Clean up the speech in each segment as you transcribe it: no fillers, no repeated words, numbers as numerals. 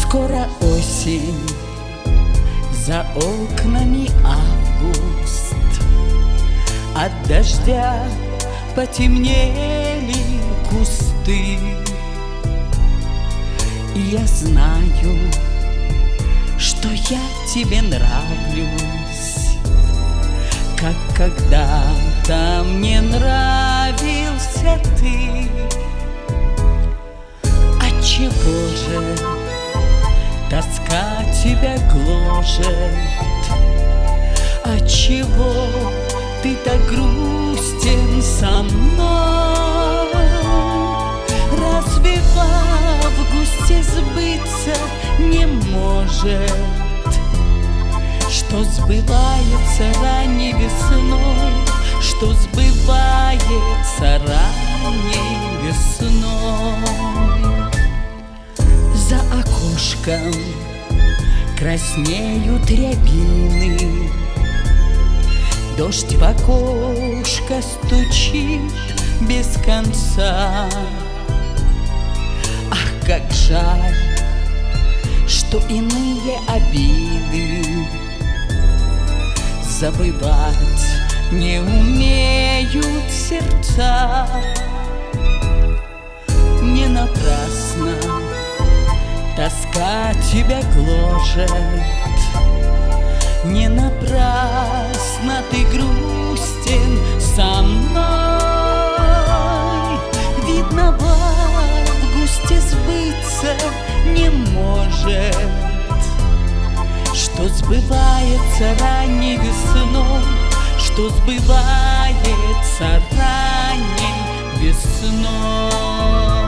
Скоро осень, за окнами август. От дождя потемнели кусты. И я знаю, что я тебе нравлюсь, как когда-то мне нравился ты. Отчего же тоска тебя гложет? Отчего ты так грустен со мной? Разве в августе сбыться не может, что сбывается ранней весной, что сбывается ранней весной? За окошком краснеют рябины, дождь в окошко стучит без конца. Ах, как жаль, что иные обиды забывать не умеют сердца. Не напрасно тоска тебя гложет, не напрасно ты грустен со мной. Видно, в августе сбыться не может, что сбывается ранней весной, что сбывается ранней весной.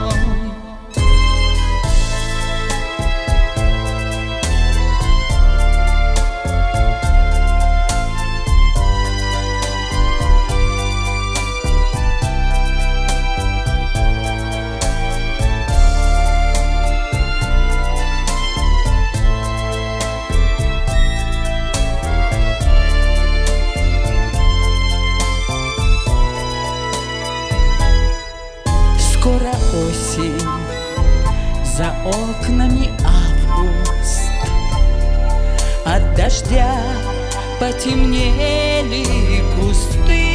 Скоро осень, за окнами август. От дождя потемнели кусты.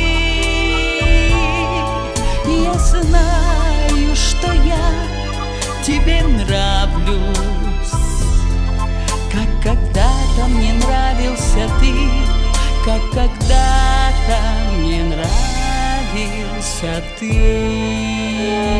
Я знаю, что я тебе нравлюсь, как когда-то мне нравился ты, как когда-то мне нравился ты.